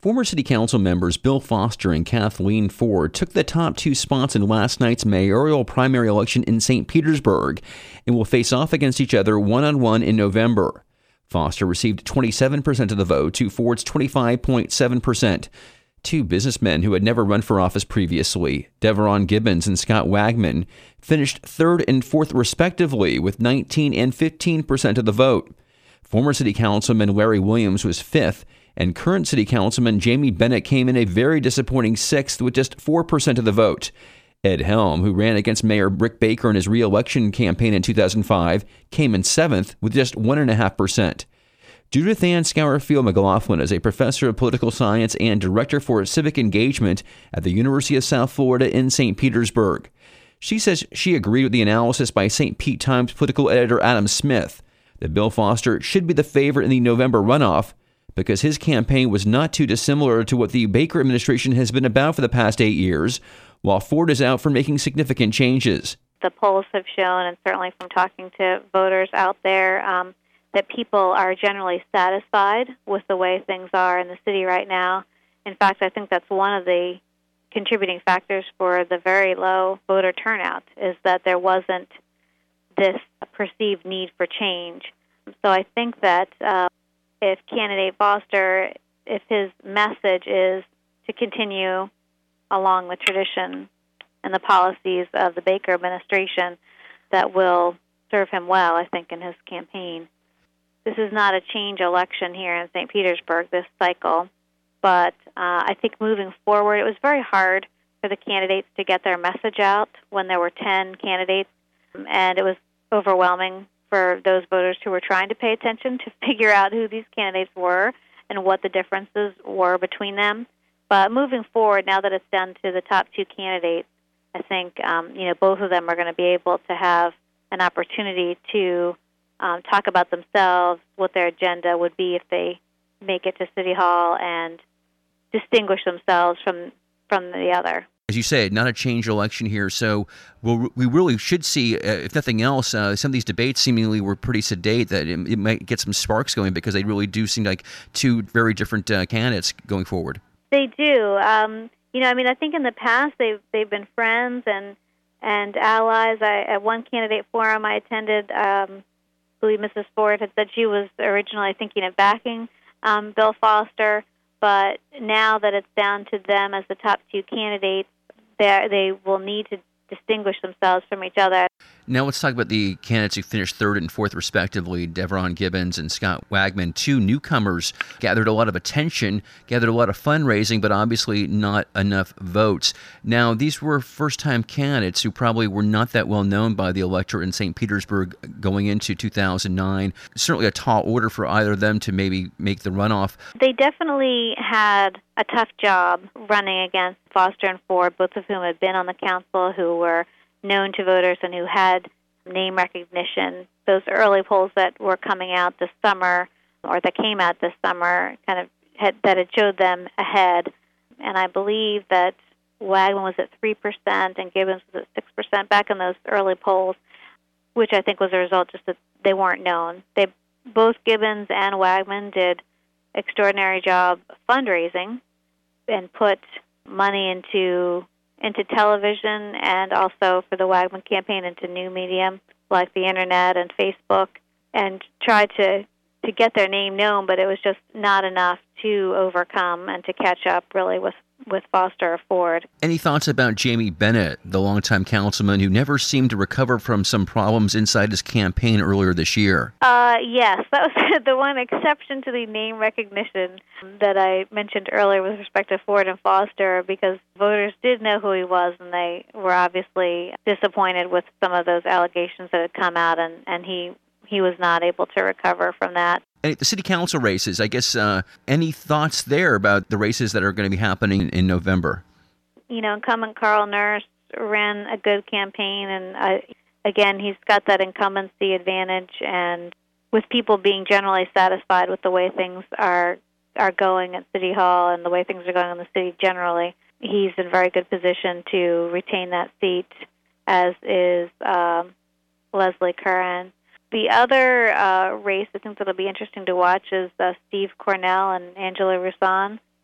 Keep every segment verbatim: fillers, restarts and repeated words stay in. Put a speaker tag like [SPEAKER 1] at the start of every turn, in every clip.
[SPEAKER 1] Former City Council members Bill Foster and Kathleen Ford took the top two spots in last night's mayoral primary election in Saint Petersburg and will face off against each other one-on-one in November. Foster received twenty-seven percent of the vote to Ford's twenty-five point seven percent. Two businessmen who had never run for office previously, Deveron Gibbons and Scott Wagman, finished third and fourth respectively with nineteen and fifteen percent of the vote. Former City Councilman Larry Williams was fifth, and current City Councilman Jamie Bennett came in a very disappointing sixth with just four percent of the vote. Ed Helm, who ran against Mayor Rick Baker in his re-election campaign in two thousand five, came in seventh with just one point five percent. Judith Ann Scourfield McLaughlin is a professor of political science and director for civic engagement at the University of South Florida in Saint Petersburg. She says she agreed with the analysis by Saint Pete Times political editor Adam Smith that Bill Foster should be the favorite in the November runoff because his campaign was not too dissimilar to what the Baker administration has been about for the past eight years, while Ford is out for making significant changes.
[SPEAKER 2] The polls have shown, and certainly from talking to voters out there, um, that people are generally satisfied with the way things are in the city right now. In fact, I think that's one of the contributing factors for the very low voter turnout, is that there wasn't this perceived need for change. So I think that uh, if candidate Foster, if his message is to continue along the tradition and the policies of the Baker administration, that will serve him well, I think, in his campaign. This is not a change election here in Saint Petersburg this cycle, but uh, I think moving forward, it was very hard for the candidates to get their message out when there were ten candidates, and it was overwhelming for those voters who were trying to pay attention to figure out who these candidates were and what the differences were between them. But moving forward, now that it's down to the top two candidates, I think um, you know both of them are going to be able to have an opportunity to Um, talk about themselves, what their agenda would be if they make it to City Hall, and distinguish themselves from from the other.
[SPEAKER 1] As you say, not a change election here, so we'll, we really should see, uh, if nothing else, uh, some of these debates seemingly were pretty sedate, that it, it might get some sparks going because they really do seem like two very different uh, candidates going forward.
[SPEAKER 2] They do. Um, you know, I mean, I think in the past they've, they've been friends and, and allies. I, at one candidate forum I attended, um, I believe Missus Ford had said she was originally thinking of backing um, Bill Foster, but now that it's down to them as the top two candidates, they will need to distinguish themselves from each other.
[SPEAKER 1] Now let's talk about the candidates who finished third and fourth respectively, Deveron Gibbons and Scott Wagman. Two newcomers gathered a lot of attention, gathered a lot of fundraising, but obviously not enough votes. Now, these were first-time candidates who probably were not that well known by the electorate in Saint Petersburg going into two thousand nine. Certainly a tall order for either of them to maybe make the runoff.
[SPEAKER 2] They definitely had a tough job running against Foster and Ford, both of whom had been on the council, who were known to voters and who had name recognition. Those early polls that were coming out this summer, or that came out this summer, kind of had, that had showed them ahead. And I believe that Wagman was at three percent and Gibbons was at six percent back in those early polls, which I think was a result just that they weren't known. They both Gibbons and Wagman did extraordinary job fundraising and put money into into television, and also for the Wagman campaign into new medium like the internet and Facebook, and tried to, to get their name known, but it was just not enough to overcome and to catch up really with, with Foster or Ford.
[SPEAKER 1] Any thoughts about Jamie Bennett, the longtime councilman who never seemed to recover from some problems inside his campaign earlier this year?
[SPEAKER 2] Uh, yes, that was the one exception to the name recognition that I mentioned earlier with respect to Ford and Foster, because voters did know who he was, and they were obviously disappointed with some of those allegations that had come out, and, and he he was not able to recover from that.
[SPEAKER 1] And the city council races, I guess, uh, any thoughts there about the races that are going to be happening in November?
[SPEAKER 2] You know, incumbent Carl Nurse ran a good campaign, and uh, again, he's got that incumbency advantage, and with people being generally satisfied with the way things are are going at City Hall and the way things are going in the city generally, he's in a very good position to retain that seat, as is um, Leslie Curran. The other uh, race I think that will be interesting to watch is uh, Steve Cornell and Angela Roussan.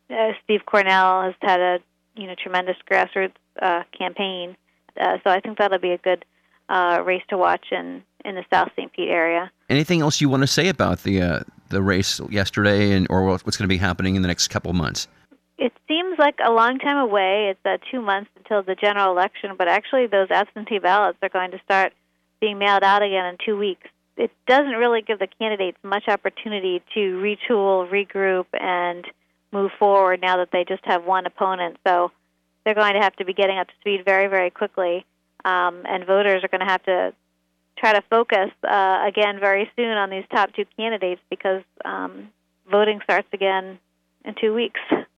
[SPEAKER 2] uh, Steve Cornell has had a you know tremendous grassroots uh, campaign, uh, so I think that'll be a good uh, race to watch in, in the South Saint Pete area.
[SPEAKER 1] Anything else you want to say about the uh, the race yesterday, and or what's going to be happening in the next couple of months?
[SPEAKER 2] It seems like a long time away. It's uh, two months until the general election, but actually those absentee ballots are going to start being mailed out again in two weeks. It doesn't really give the candidates much opportunity to retool, regroup, and move forward now that they just have one opponent. So they're going to have to be getting up to speed very, very quickly, um, and voters are going to have to try to focus uh, again very soon on these top two candidates because um, voting starts again in two weeks.